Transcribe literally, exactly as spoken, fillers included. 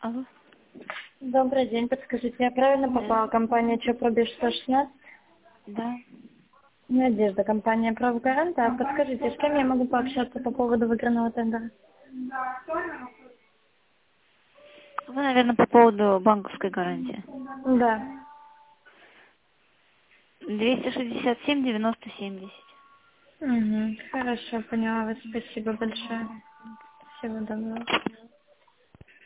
Алло. Добрый день, подскажите, я правильно попала? Да. Компания Чопробеж сто шестнадцать? Да. Надежда, компания Право Гаранта. А подскажите, с кем я могу пообщаться по поводу выигранного тендера? Вы, наверное, по поводу банковской гарантии. Да. двести шестьдесят семь девяносто семьдесят. Угу. Хорошо, поняла вас. Спасибо большое. Мгм. Всего доброго.